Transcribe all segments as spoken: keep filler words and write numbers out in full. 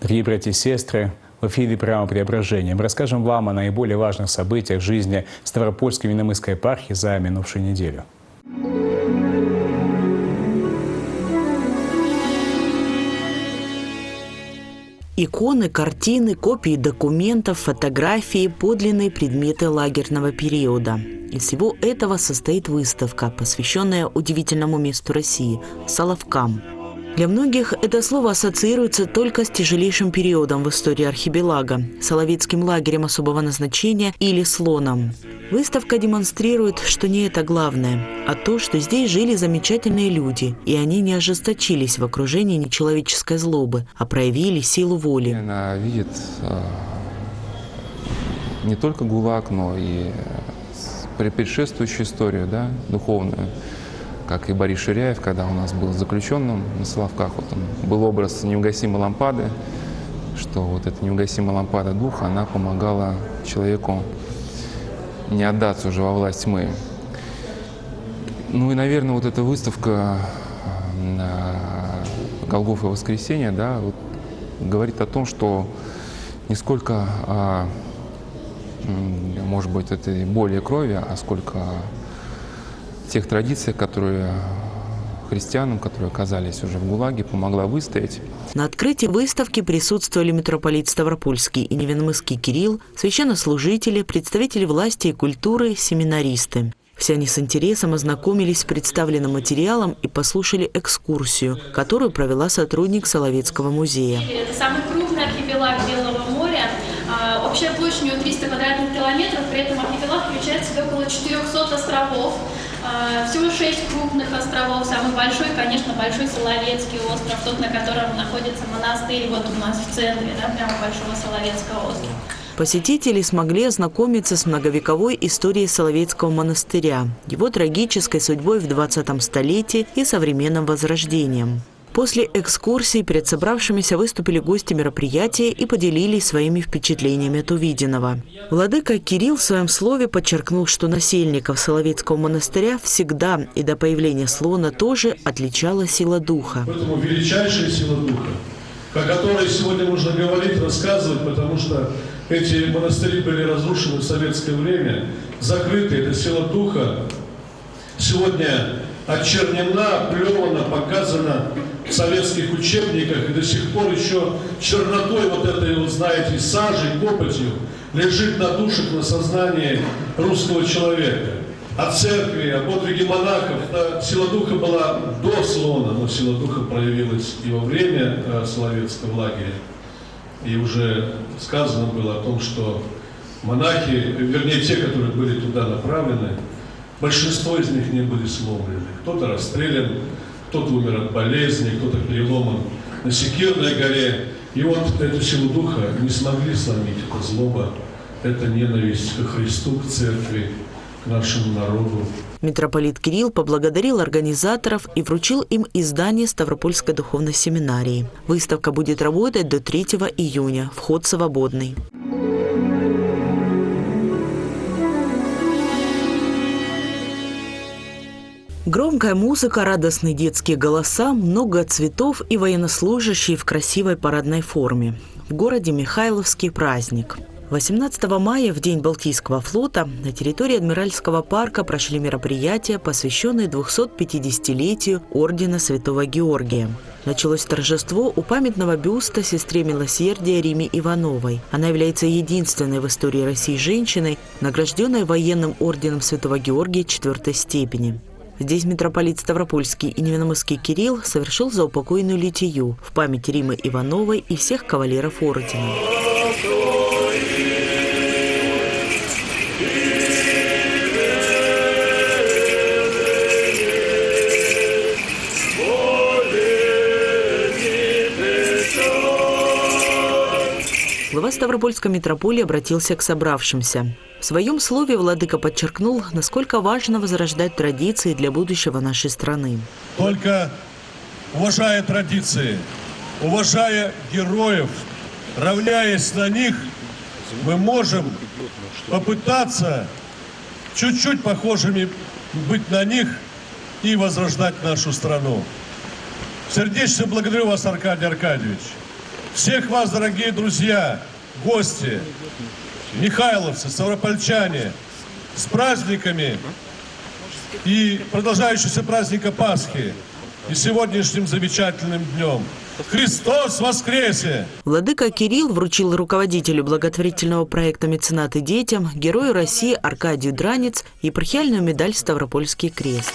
Дорогие братья и сестры, в эфире программы «Преображение». Мы расскажем вам о наиболее важных событиях жизни Ставропольской Винномысской епархии за минувшую неделю. Иконы, картины, копии документов, фотографии, подлинные предметы лагерного периода. Из всего этого состоит выставка, посвященная удивительному месту России – Соловкам. Для многих это слово ассоциируется только с тяжелейшим периодом в истории архипелага – Соловецким лагерем особого назначения или Слоном. Выставка демонстрирует, что не это главное, а то, что здесь жили замечательные люди, и они не ожесточились в окружении нечеловеческой злобы, а проявили силу воли. Она видит э, не только ГУЛАГ, но и предшествующую историю, да, духовную. Как и Борис Ширяев, когда у нас был заключенным на Соловках, вот он, был образ неугасимой лампады, что вот эта неугасимая лампада духа, она помогала человеку не отдаться уже во власть тьмы. Ну и, наверное, вот эта выставка «Голгофа и воскресенье», да, вот, говорит о том, что не сколько, а, может быть, это боли и крови, а сколько тех традиций, которые христианам, которые оказались уже в ГУЛАГе, помогла выстоять. На открытии выставки присутствовали митрополит Ставропольский и Невинномысский Кирилл, священнослужители, представители власти и культуры, семинаристы. Все они с интересом ознакомились с представленным материалом и послушали экскурсию, которую провела сотрудник Соловецкого музея. Это самый крупный архипелаг Белого моря. Общая площадь у него триста квадратных километров, при этом архипелаг включает в себя около четырёхсот островов. Всего шесть крупных островов. Самый большой, конечно, Большой Соловецкий остров, тот, на котором находится монастырь, вот у нас в центре, да, прямо Большого Соловецкого острова. Посетители смогли ознакомиться с многовековой историей Соловецкого монастыря, его трагической судьбой в двадцатом столетии и современным возрождением. После экскурсии перед собравшимися выступили гости мероприятия и поделились своими впечатлениями от увиденного. Владыка Кирилл в своем слове подчеркнул, что насельников Соловецкого монастыря всегда и до появления Слона тоже отличала сила духа. Поэтому величайшая сила духа, о которой сегодня нужно говорить, рассказывать, потому что эти монастыри были разрушены в советское время, закрыты. Эта сила духа сегодня очернена, плевана, показана в советских учебниках, и до сих пор еще чернотой вот этой, вот знаете, сажей, копотью лежит на душах, на сознании русского человека. О церкви, о подвиге монахов. Да, сила духа была до Слона, но сила духа проявилась и во время э, Соловецкого лагеря. И уже сказано было о том, что монахи, вернее те, которые были туда направлены, большинство из них не были сломлены. Кто-то расстрелян, кто-то умер от болезни, кто-то переломан на Секирной горе. И вот эту силу духа не смогли сломить. Это злоба, это ненависть ко Христу, к церкви, к нашему народу. Митрополит Кирилл поблагодарил организаторов и вручил им издание Ставропольской духовной семинарии. Выставка будет работать до третьего июня. Вход свободный. Громкая музыка, радостные детские голоса, много цветов и военнослужащие в красивой парадной форме. В городе Михайловский праздник. восемнадцатого мая, в День Балтийского флота, на территории Адмиральского парка прошли мероприятия, посвященные двухсотпятидесятилетию Ордена Святого Георгия. Началось торжество у памятного бюста сестре милосердия Риме Ивановой. Она является единственной в истории России женщиной, награжденной военным орденом Святого Георгия четвертой степени. Здесь митрополит Ставропольский и Невинномысский Кирилл совершил заупокойную литию в память Римы Ивановой и всех кавалеров ордена. Глава Ставропольской митрополии обратился к собравшимся. В своем слове владыка подчеркнул, насколько важно возрождать традиции для будущего нашей страны. Только уважая традиции, уважая героев, равняясь на них, мы можем попытаться чуть-чуть похожими быть на них и возрождать нашу страну. Сердечно благодарю вас, Аркадий Аркадьевич. Всех вас, дорогие друзья, гости, михайловцы, ставропольчане, с праздниками и продолжающимся праздника Пасхи и сегодняшним замечательным днем. Христос воскресе! Владыка Кирилл вручил руководителю благотворительного проекта «Меценаты детям», герою России Аркадию Дранец, епархиальную медаль «Ставропольский крест».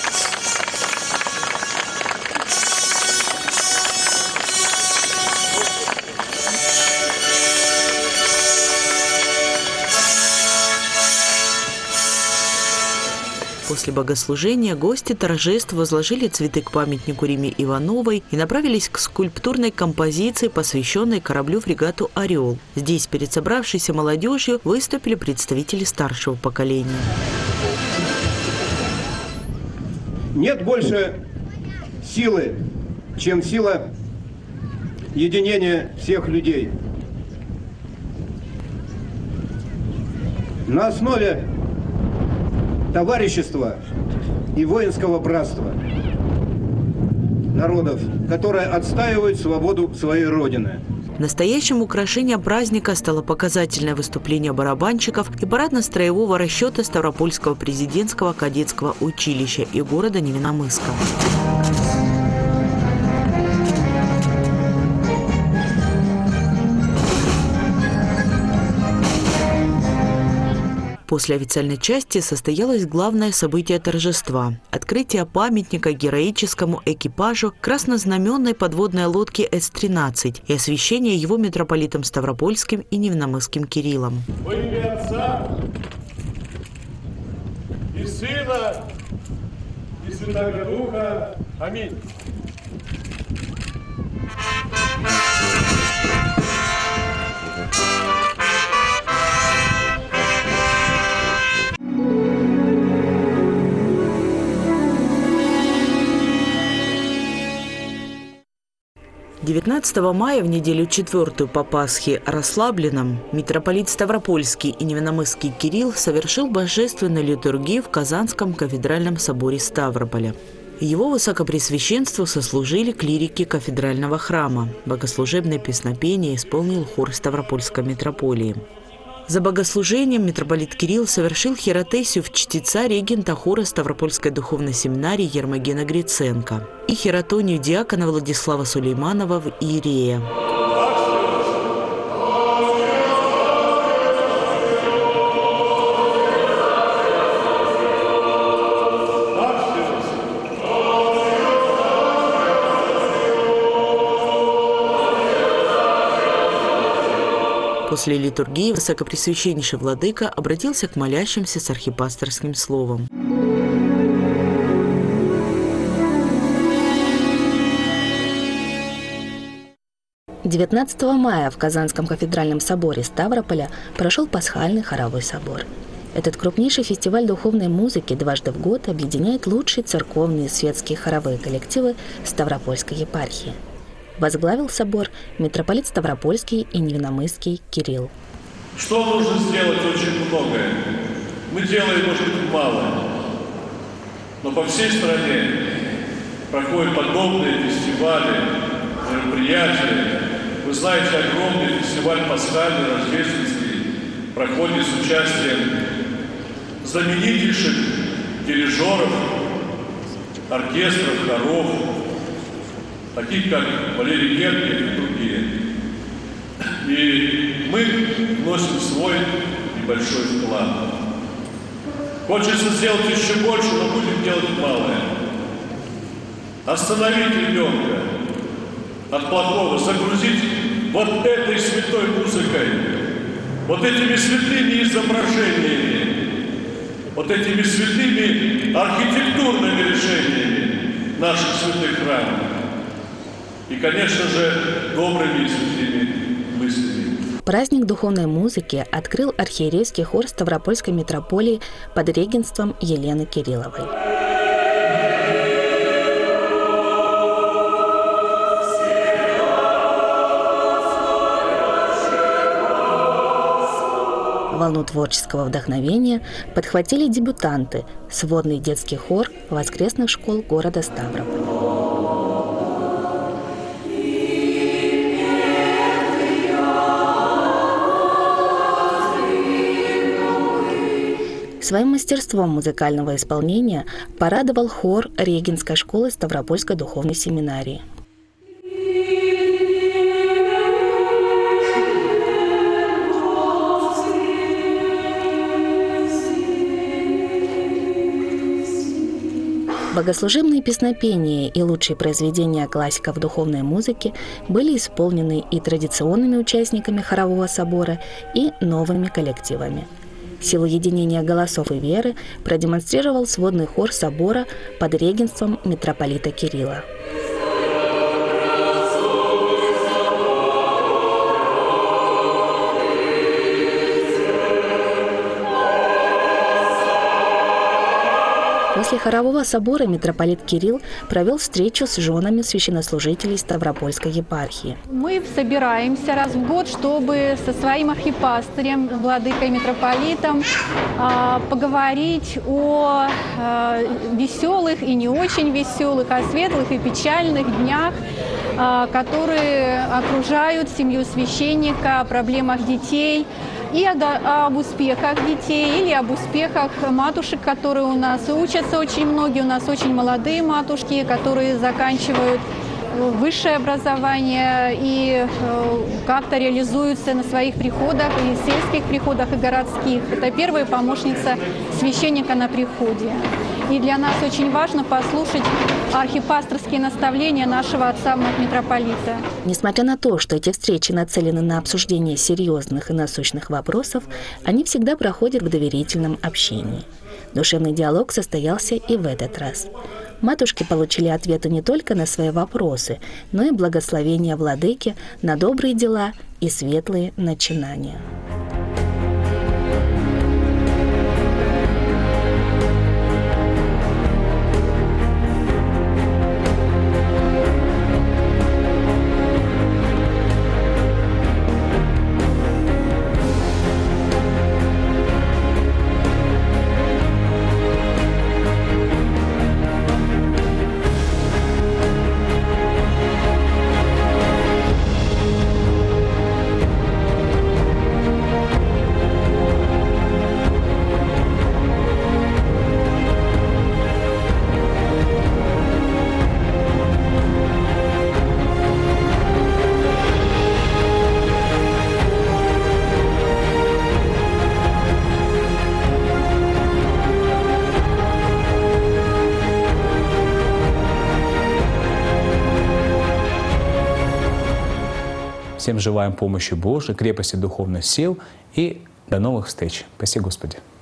После богослужения гости торжеств возложили цветы к памятнику Риме Ивановой и направились к скульптурной композиции, посвященной кораблю-фрегату «Орел». Здесь перед собравшейся молодежью выступили представители старшего поколения. Нет больше силы, чем сила единения всех людей. На основе товарищества и воинского братства народов, которые отстаивают свободу своей Родины. Настоящим украшением праздника стало показательное выступление барабанщиков и парадно-строевого расчета Ставропольского президентского кадетского училища и города Невинномысска. После официальной части состоялось главное событие торжества – открытие памятника героическому экипажу краснознаменной подводной лодки С тринадцать и освящение его митрополитом Ставропольским и Невинномысским Кириллом. Во имя Отца и Сына и Святого Духа. Аминь. девятнадцатого мая, в неделю четвертую по Пасхе, расслабленном, митрополит Ставропольский и Невинномысский Кирилл совершил божественную литургию в Казанском кафедральном соборе Ставрополя. Его высокопреосвященству сослужили клирики кафедрального храма. Богослужебное песнопение исполнил хор Ставропольской митрополии. За богослужением митрополит Кирилл совершил хиротесию в чтеца регента хора Ставропольской духовной семинарии Ермогена Гриценко и хиротонию диакона Владислава Сулейманова в иерея. После литургии высокопресвященнейший владыка обратился к молящимся с архипасторским словом. девятнадцатого мая в Казанском кафедральном соборе Ставрополя прошел Пасхальный хоровой собор. Этот крупнейший фестиваль духовной музыки дважды в год объединяет лучшие церковные и светские хоровые коллективы Ставропольской епархии. Возглавил собор митрополит Ставропольский и Невинномысский Кирилл. Что нужно сделать? Очень многое. Мы делаем, может быть, мало. Но по всей стране проходят подобные фестивали, мероприятия. Вы знаете, огромный фестиваль пасхальный, рождественский проходит с участием знаменитейших дирижеров, оркестров, хоров, таких как Валерий Гергиев и другие. И мы вносим свой небольшой вклад. Хочется сделать еще больше, но будем делать малое. Остановить ребенка от плохого, загрузить вот этой святой музыкой, вот этими святыми изображениями, вот этими святыми архитектурными решениями наших святых храмов. И, конечно же, добрыми и святыми мыслями. Праздник духовной музыки открыл архиерейский хор Ставропольской митрополии под регентством Елены Кирилловой. Волну творческого вдохновения подхватили дебютанты, сводный детский хор воскресных школ города Ставрополя. Своим мастерством музыкального исполнения порадовал хор Регенской школы Ставропольской духовной семинарии. Богослужебные песнопения и лучшие произведения классиков духовной музыки были исполнены и традиционными участниками хорового собора, и новыми коллективами. Силу единения голосов и веры продемонстрировал сводный хор собора под регенством митрополита Кирилла. После хорового собора митрополит Кирилл провел встречу с женами священнослужителей Ставропольской епархии. Мы собираемся раз в год, чтобы со своим архипастырем, владыкой митрополитом, поговорить о веселых и не очень веселых, о светлых и печальных днях, которые окружают семью священника, о проблемах детей, и об успехах детей, или об успехах матушек, которые у нас учатся очень многие. У нас очень молодые матушки, которые заканчивают высшее образование и как-то реализуются на своих приходах, и сельских приходах, и городских. Это первая помощница священника на приходе. И для нас очень важно послушать архипасторские наставления нашего отца митрополита. Несмотря на то, что эти встречи нацелены на обсуждение серьезных и насущных вопросов, они всегда проходят в доверительном общении. Душевный диалог состоялся и в этот раз. Матушки получили ответы не только на свои вопросы, но и благословения владыки на добрые дела и светлые начинания. Всем желаем помощи Божией, крепости духовных сил и до новых встреч. Спаси Господи.